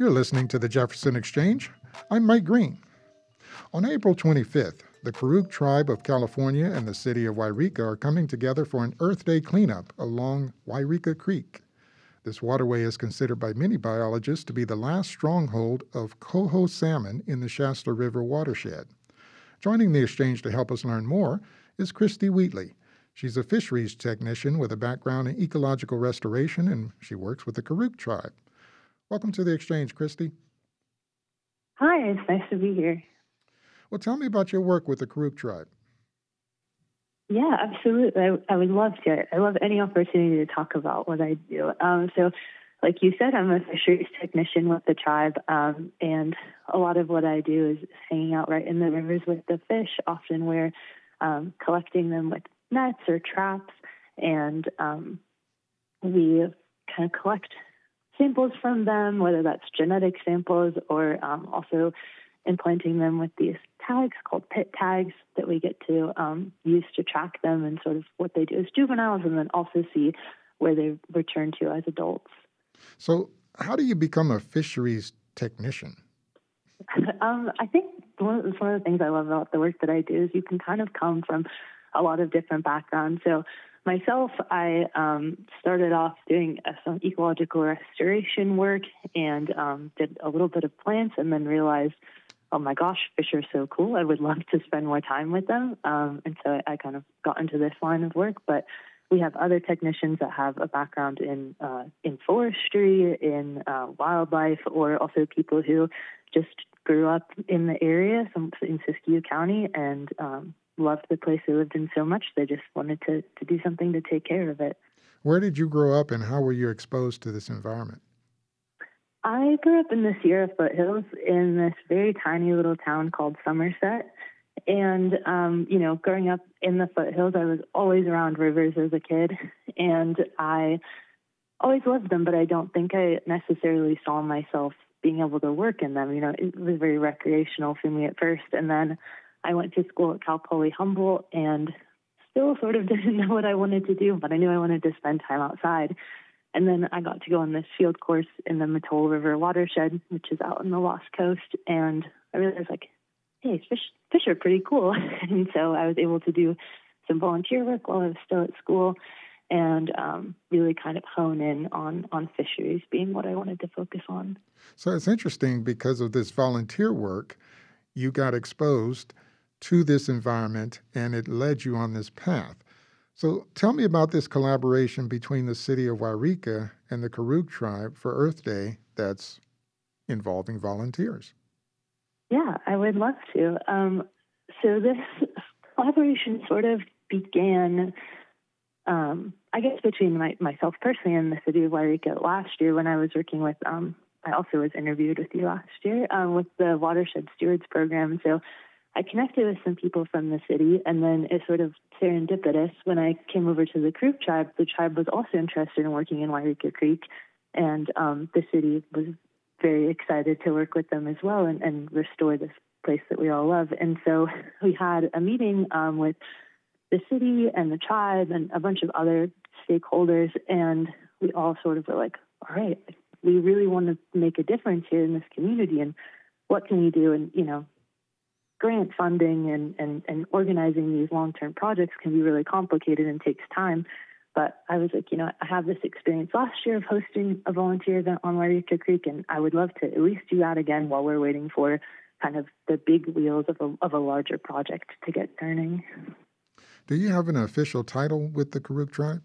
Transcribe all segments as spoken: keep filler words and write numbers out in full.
You're listening to the Jefferson Exchange. I'm Mike Green. On April twenty-fifth, the Karuk tribe of California and the city of Yreka are coming together for an Earth Day cleanup along Yreka Creek. This waterway is considered by many biologists to be the last stronghold of coho salmon in the Shasta River watershed. Joining the exchange to help us learn more is Christy Wheatley. She's a fisheries technician with a background in ecological restoration, and she works with the Karuk tribe. Welcome to the exchange, Christy. Hi, it's nice to be here. Well, tell me about your work with the Karuk tribe. Yeah, absolutely. I, I would love to. I love any opportunity to talk about what I do. Um, so, like you said, I'm a fisheries technician with the tribe, um, and a lot of what I do is hanging out right in the rivers with the fish. Often we're um, collecting them with nets or traps, and um, we kind of collect samples from them, whether that's genetic samples or um, also implanting them with these tags called pit tags that we get to um, use to track them and sort of what they do as juveniles, and then also see where they return to as adults. So how do you become a fisheries technician? um, I think one of, one of the things I love about the work that I do is you can kind of come from a lot of different backgrounds. So myself, I um, started off doing uh, some ecological restoration work and um, did a little bit of plants, and then realized, oh my gosh, fish are so cool. I would love to spend more time with them. Um, and so I kind of got into this line of work. But we have other technicians that have a background in uh, in forestry, in uh, wildlife, or also people who just grew up in the area, some in Siskiyou County, and um, loved the place they lived in so much they just wanted to, to do something to take care of it. Where did you grow up, and how were you exposed to this environment? I grew up in the Sierra foothills in this very tiny little town called Somerset. And, um, you know, growing up in the foothills, I was always around rivers as a kid, and I always loved them, but I don't think I necessarily saw myself being able to work in them. You know, it was very recreational for me at first, and then I went to school at Cal Poly Humboldt and still sort of didn't know what I wanted to do, but I knew I wanted to spend time outside. And then I got to go on this field course in the Mattole River watershed, which is out on the Lost Coast, and I realized, like, hey, fish, fish are pretty cool. And so I was able to do some volunteer work while I was still at school and um, really kind of hone in on, on fisheries being what I wanted to focus on. So it's interesting because of this volunteer work, you got exposed to this environment and it led you on this path. So tell me about this collaboration between the city of Yreka and the Karuk tribe for Earth Day that's involving volunteers. Yeah, I would love to. Um, so this collaboration sort of began, um, I guess, between my, myself personally and the city of Yreka last year when I was working with, um, I also was interviewed with you last year, um, with the Watershed Stewards Program. So I connected with some people from the city, and then it's sort of serendipitous. When I came over to the Karuk tribe, the tribe was also interested in working in Yreka Creek, and um, the city was very excited to work with them as well and, and restore this place that we all love. And so we had a meeting um, with the city and the tribe and a bunch of other stakeholders, and we all sort of were like, all right, we really want to make a difference here in this community, and what can we do? And, you know, grant funding and, and, and organizing these long-term projects can be really complicated and takes time. But I was like, you know, I have this experience last year of hosting a volunteer event on Yreka Creek, and I would love to at least do that again while we're waiting for kind of the big wheels of a, of a larger project to get turning. Do you have an official title with the Karuk tribe?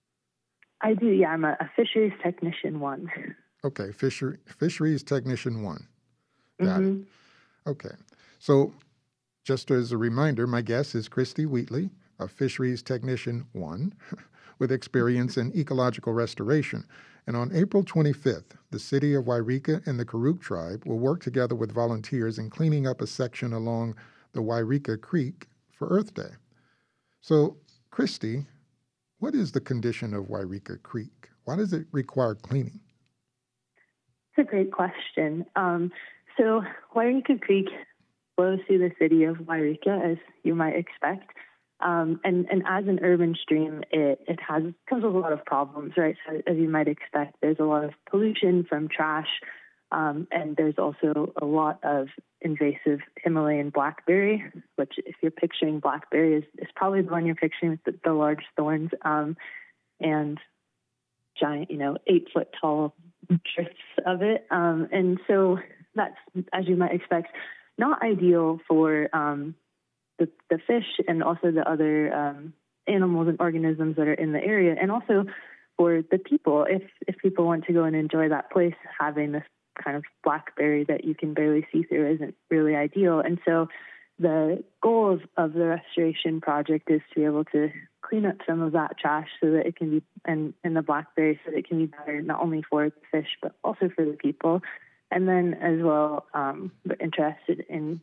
I do, yeah. I'm a, a fisheries technician one. Okay, fisher, fisheries technician one. Got mm-hmm. it. Okay. So just as a reminder, my guest is Christy Wheatley, a fisheries technician one with experience in ecological restoration. And on April twenty-fifth, the city of Yreka and the Karuk tribe will work together with volunteers in cleaning up a section along the Yreka Creek for Earth Day. So, Christy, what is the condition of Yreka Creek? Why does it require cleaning? It's a great question. Um, so Yreka Creek flows through the city of Yreka, as you might expect. Um, and, and as an urban stream, it, it has comes with a lot of problems, right? So as you might expect, there's a lot of pollution from trash, Um, and there's also a lot of invasive Himalayan blackberry, which if you're picturing blackberry is, is probably the one you're picturing with the, the large thorns um, and giant, you know, eight foot tall drifts of it. Um, and so that's, as you might expect, not ideal for um, the, the fish and also the other um, animals and organisms that are in the area, and also for the people. If if people want to go and enjoy that place, having this kind of blackberry that you can barely see through isn't really ideal. And so the goal of, of the restoration project is to be able to clean up some of that trash so that it can be, and, and the blackberry, so that it can be better not only for the fish, but also for the people. And then as well, um, we're interested in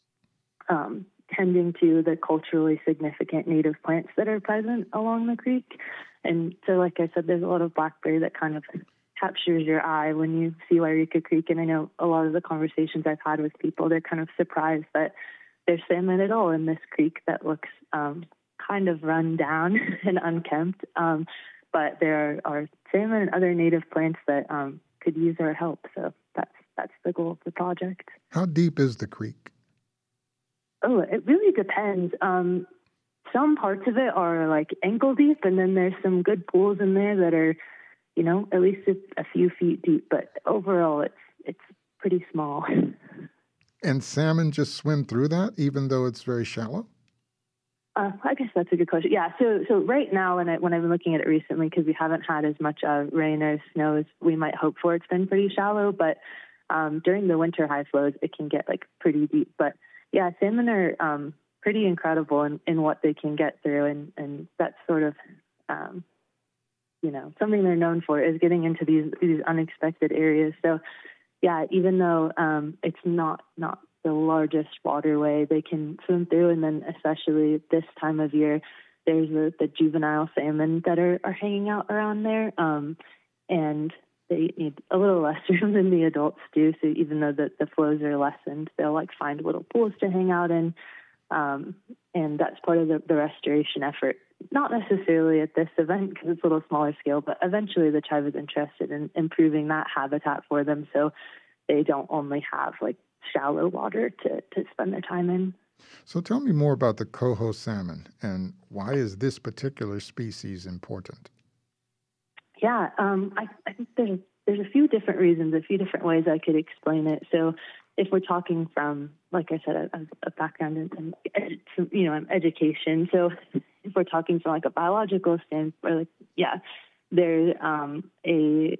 um, tending to the culturally significant native plants that are present along the creek. And so, like I said, there's a lot of blackberry that kind of captures your eye when you see Wairika Creek. And I know a lot of the conversations I've had with people, they're kind of surprised that there's salmon at all in this creek that looks um, kind of run down and unkempt. Um, but there are, are salmon and other native plants that um, could use our help. So that's that's the goal of the project. How deep is the creek? Oh, it really depends. Um, some parts of it are like ankle deep, and then there's some good pools in there that are, you know, at least it's a few feet deep. But overall, it's it's pretty small. And salmon just swim through that, even though it's very shallow? Uh, I guess that's a good question. Yeah. So so right now, when I when I've been looking at it recently, because we haven't had as much uh, rain or snow as we might hope for, it's been pretty shallow. But um, during the winter high flows, it can get like pretty deep. But yeah, salmon are um, pretty incredible in, in what they can get through, and, and that's sort of, um, you know, something they're known for is getting into these these unexpected areas. So yeah, even though um, it's not not the largest waterway they can swim through, and then especially this time of year, there's the, the juvenile salmon that are, are hanging out around there, um, and they need a little less room than the adults do. So even though the, the flows are lessened, they'll like find little pools to hang out in. Um, and that's part of the, the restoration effort. Not necessarily at this event because it's a little smaller scale, but eventually the tribe is interested in improving that habitat for them so they don't only have like shallow water to, to spend their time in. So tell me more about the coho salmon and why is this particular species important? Yeah, um, I, I think there's there's a few different reasons, a few different ways I could explain it. So, if we're talking from, like I said, a, a background in, in you know, education. So, if we're talking from like a biological standpoint, like yeah, there's um, a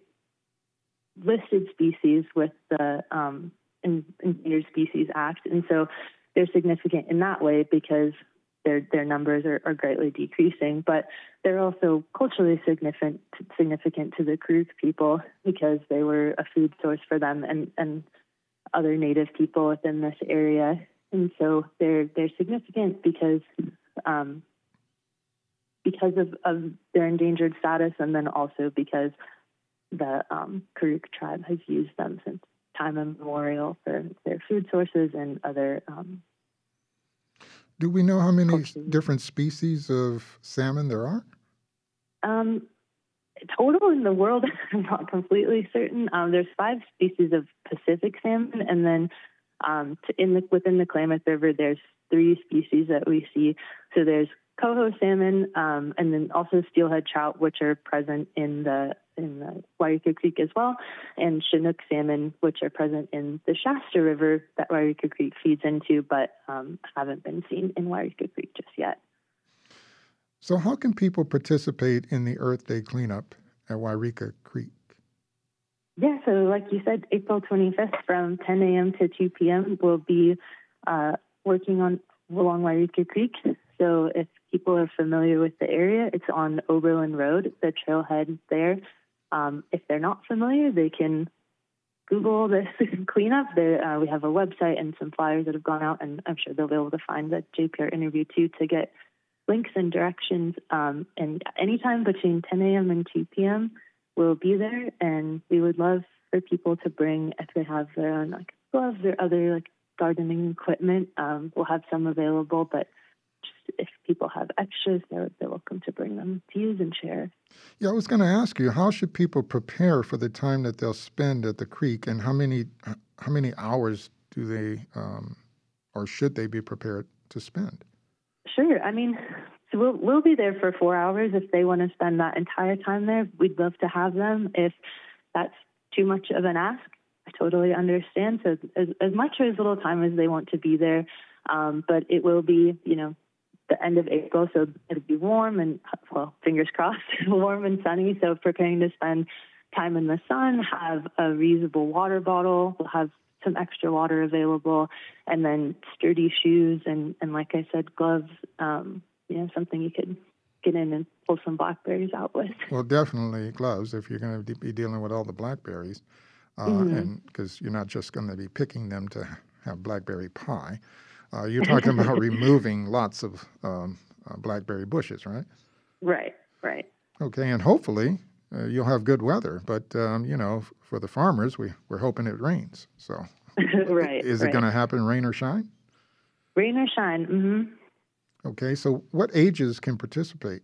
listed species with the um, Endangered Species Act, and so they're significant in that way because their their numbers are, are greatly decreasing, but they're also culturally significant significant to the Karuk people because they were a food source for them and, and other native people within this area. And so they're they're significant because um, because of, of their endangered status, and then also because the um, Karuk tribe has used them since time immemorial for their food sources and other um, Do we know how many cultures. different species of salmon there are? Um, total in the world, I'm not completely certain. Um, there's five species of Pacific salmon, and then um, to, in the, within the Klamath River, there's three species that we see. So there's coho salmon, um, and then also steelhead trout, which are present in the in the Wairika Creek as well, and Chinook salmon, which are present in the Shasta River that Wairika Creek feeds into, but um, haven't been seen in Wairika Creek just yet. So how can people participate in the Earth Day cleanup at Wairika Creek? Yeah, so like you said, April twenty-fifth from ten a.m. to two p.m. we'll be uh, working on along Wairika Creek. So if people are familiar with the area, it's on Oberlin Road, the trailhead there. Um, if they're not familiar, they can Google this cleanup. There, uh, we have a website and some flyers that have gone out, and I'm sure they'll be able to find the J P R interview too to get links and directions. Um, and anytime between ten a.m. and two p.m., we'll be there, and we would love for people to bring, if they have their own like gloves or other like gardening equipment. Um, we'll have some available, but just if people have extras, they're, they're welcome to bring them to use and share. Yeah, I was going to ask you, how should people prepare for the time that they'll spend at the creek, and how many how many hours do they um, or should they be prepared to spend? Sure. I mean, so we'll we'll be there for four hours if they want to spend that entire time there. We'd love to have them. If that's too much of an ask, I totally understand. So as as much or as little time as they want to be there, um, but it will be, you know, the end of April, so it'll be warm and, well, fingers crossed, warm and sunny. So preparing to spend time in the sun, have a reusable water bottle, we'll have some extra water available, and then sturdy shoes and, and like I said, gloves, um, you know, something you could get in and pull some blackberries out with. Well, definitely gloves if you're going to be dealing with all the blackberries, uh, mm-hmm. and because you're not just going to be picking them to have blackberry pie. Uh, you're talking about removing lots of um, uh, blackberry bushes, right? Right, right. Okay, and hopefully uh, you'll have good weather. But, um, you know, for the farmers, we, we're hoping it rains. So right, is right. it going to happen, rain or shine? Rain or shine, mm-hmm. Okay, so what ages can participate?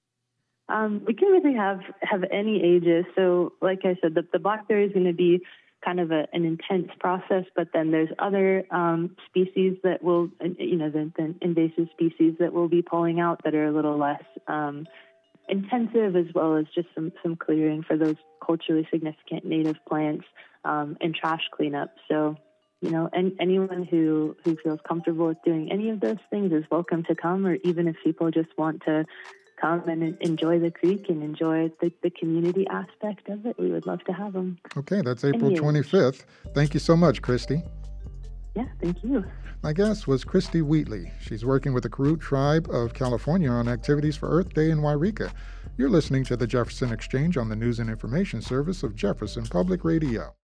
Um, we can really have, have any ages. So like I said, the, the blackberry is going to be kind of a, an intense process, but then there's other um, species that will, you know, the, the invasive species that we'll be pulling out that are a little less um, intensive, as well as just some, some clearing for those culturally significant native plants um, and trash cleanup. So, you know, and anyone who, who feels comfortable with doing any of those things is welcome to come, or even if people just want to come and enjoy the creek and enjoy the, the community aspect of it, we would love to have them. Okay, that's April twenty-fifth. Thank you so much, Christy. Yeah, thank you. My guest was Christy Wheatley. She's working with the Karuk Tribe of California on activities for Earth Day in Yreka. You're listening to the Jefferson Exchange on the News and Information Service of Jefferson Public Radio.